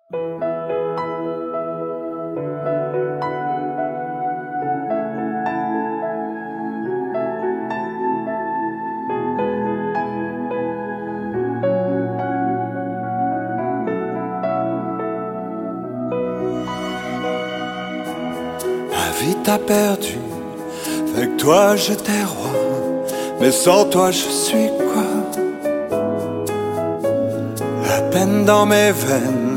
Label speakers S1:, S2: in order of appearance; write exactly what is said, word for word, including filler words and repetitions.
S1: La vie t'a perdu, avec toi j'étais roi, mais sans toi je suis quoi? La peine dans mes veines